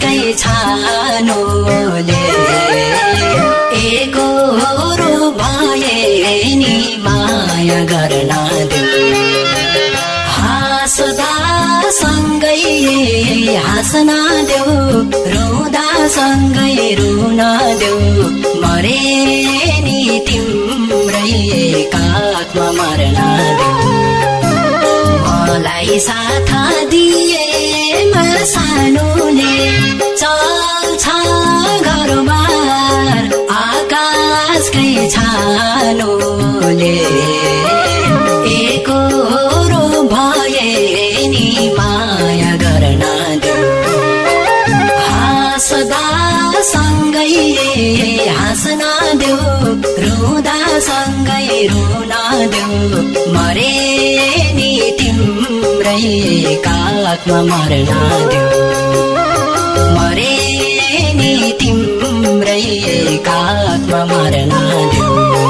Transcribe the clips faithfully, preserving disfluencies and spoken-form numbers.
आकाशकै छानोले एकोरो भए नि माया गर्न देऊ हाँस्दा सँगै हाँस्न देऊ रुँदा सँगै रुन देऊ मरे नि तिम्रै काखमा मर्न देऊ मलाई साथ दिए सानोले चल्छ घरबार आकाशकै छानोले एकोरो भए नि माया गर्न देऊ हाँस्दा सँगै हाँस्न देऊ रुँदा सँगै रुन देऊ मरे नि तिम्रै काखमा मर्न देऊ मरे नि तिम्रै काखमा मर्न देऊ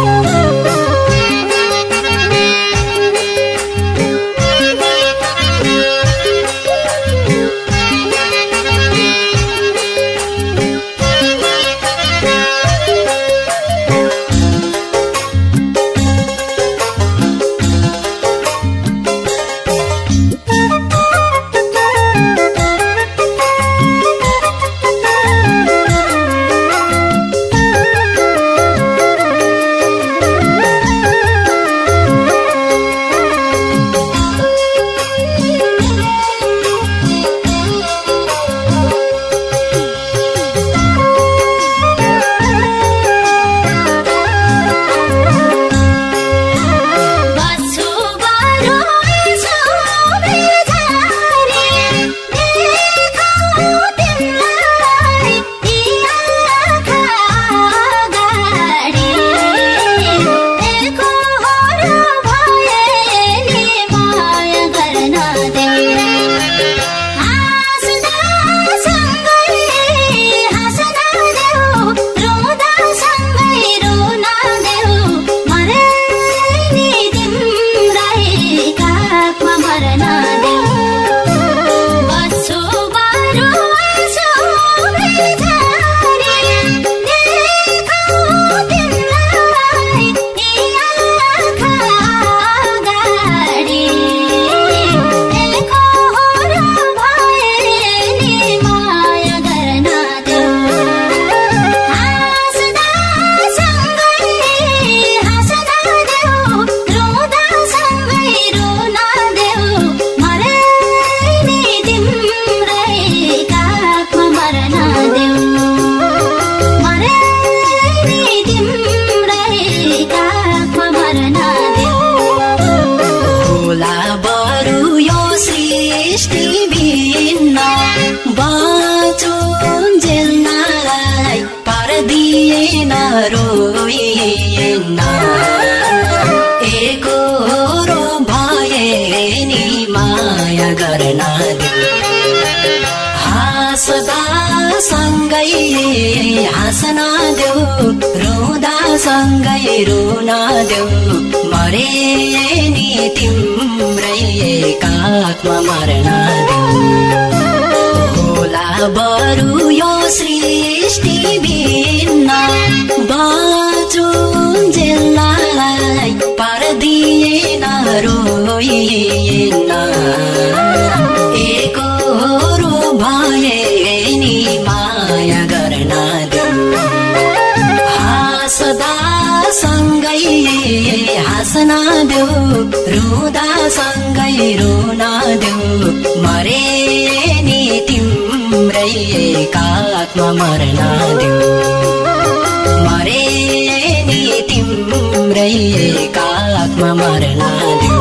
एकोरो भए नि माया गर्न देऊ हाँस्दा सँगै हाँस्न देऊ रुँदा सँगै रुन देऊ मरे नि तिम्रै काखमा मर्न देऊ होला बरु यो सृष्टि भिन्न बाँचुन्जेललाई पार्दिएन रोइएन एकोरो भए नि माया गर्न देऊ हाँस्दा सँगै हाँस्न देऊ रुँदा सँगै रुन देऊ मरे नि तिम्रै काखमा मर्न देऊ मरे नि तिम्रै काखमा मर्न देऊ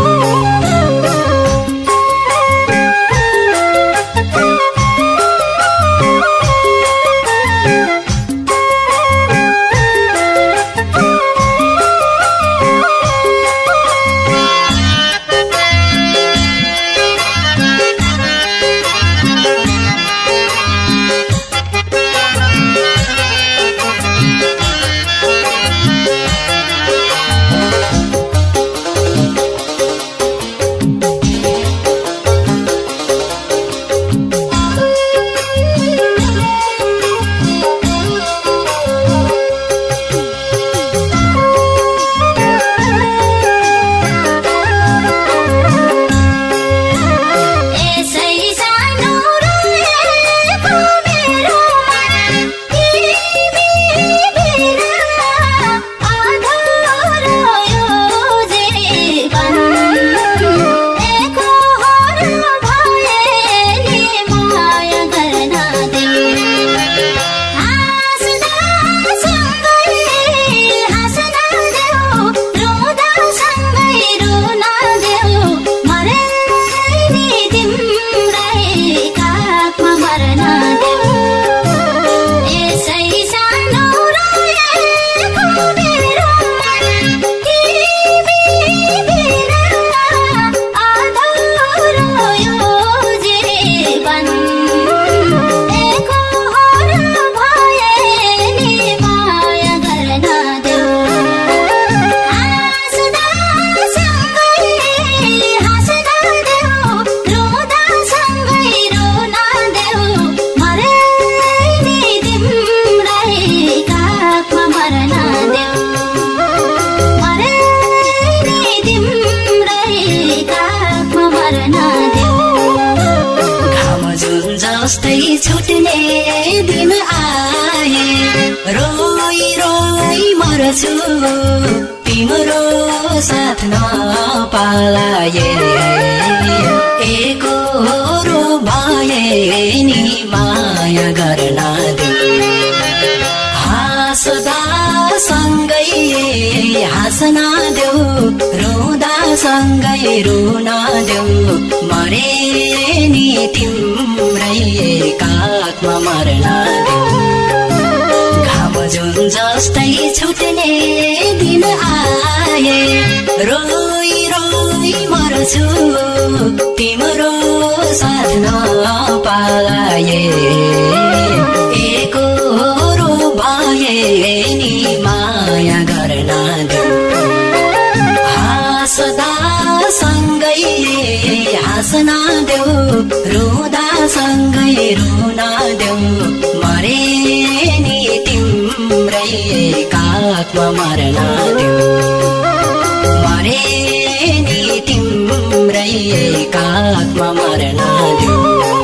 दिन आए रोई रोई मर्छु तिम्रो साथ नपाए एकहोरो भए नि माया गर्न देऊ हाँस्दा सँगै हाँस्न देऊ रुँदा सँगै रुन देऊ मरे नि तिम्रै काखमा मर्न देऊ घाम जुन जस्तै छुट्ने दिन आए रोई रोई मर्छु तिम्रो साथ नपाए एकहोरो भए नि माया गर्न देऊ हाँस्दा सँगै हाँस्न देऊ रुँदा सँगै रुन देऊ मरे नि तिम्रै काखमा मर्न देऊ मरे नि तिम्रै काखमा मर्न देऊ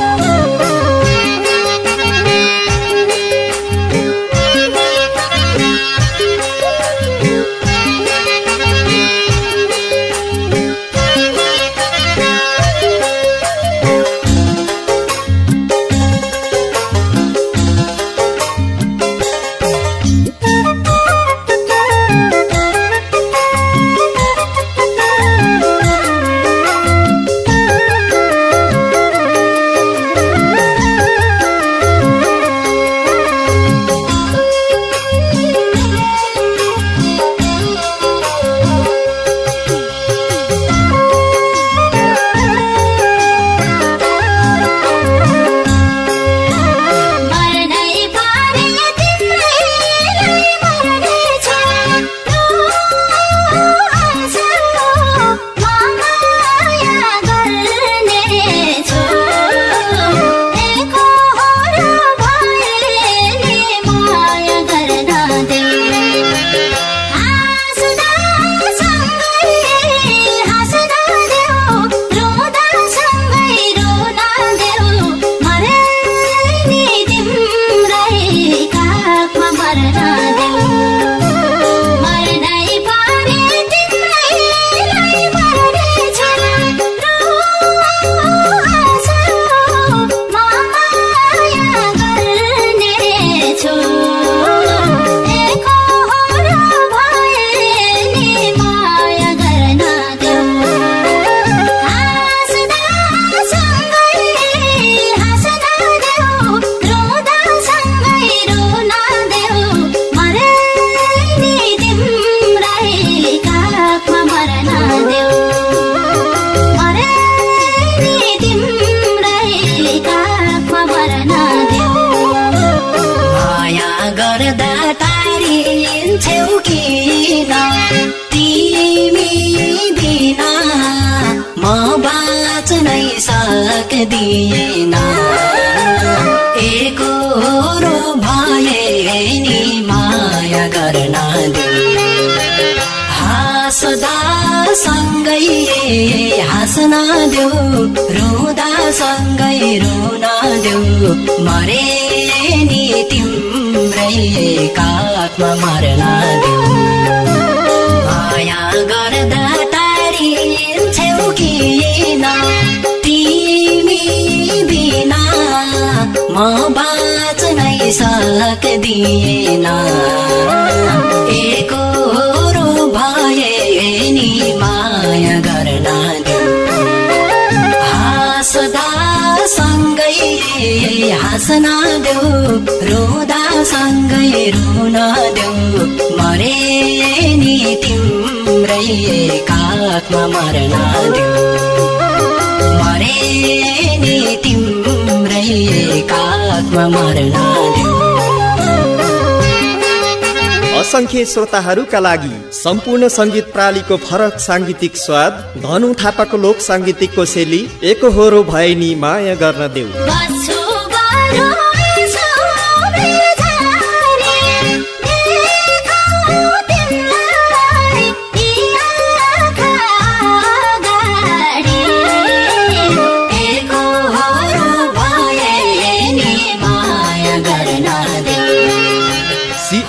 सक्दिन एकहोरो भए नि माया गर्न देऊ हाँस्दा सँगै हाँस्न देऊ रुँदा सँगै रुन देऊ मरे नि तिम्रै काखमा मर्न देऊ माया गर्दा टाढिन्छौ किन तिमी बिना म बाँच्नै सक्दिन एकहोरो भए नि माया गर्न देऊ हाँस्दा सँगै हाँस्न देऊ रुँदा सँगै रुन देऊ मरे नि तिम्रै काखमा मर्न देऊ मरे नि तिम्रै काखमा मर्न देऊ असंख्य श्रोताहरूका लागि सम्पूर्ण संगीत प्रालीको फरक सांगीतिक स्वाद धनु थापाको लोक सांगीतिकको शैली एकहोरो भए नि माया गर्न देऊ एकहोरो भए नि माया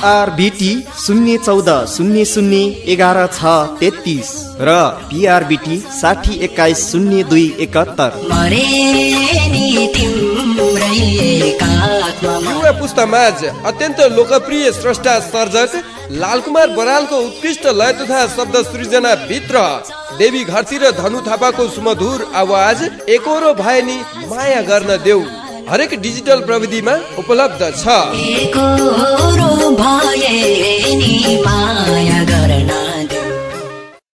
पिआरबिटी शून्य चौध शून्य शून्य एघार छ तेत्तिस र पिआरबिटी साठी एक्काइस शून्य दुई एकहत्तर। युवा पुस्तामाझ अत्यन्त लोकप्रिय स्रष्टा सर्जक लालकुमार बरालको उत्कृष्ट लय तथा शब्द सृजना भित्र देवी घरती र धनु थापाको सुमधुर आवाज एकोरो भए नि माया गर्न देऊ हरेक डिजिटल प्रविधिमा उपलब्ध छ। एकोरो भए नि माया गर्न